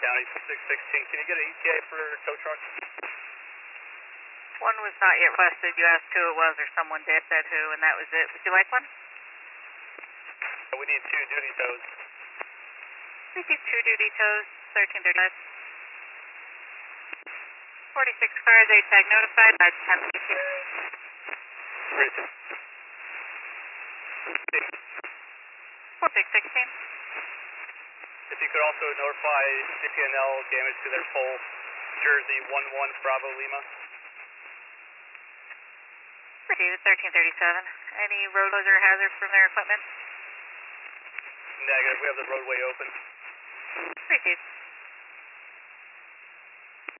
County 616. Can you get an ETA for tow truck? One was not yet requested. You asked who it was or someone did said who, and that was it. Would you like one? We need 2 duty tows. We do 2 duty tows, 1335. 46 cars, ATAG notified, 1052. 4616. If you could also notify CPNL damage to their pole, Jersey 11 Bravo Lima. Received 1337. Any road closure hazard from their equipment? Negative, we have the roadway open. Received.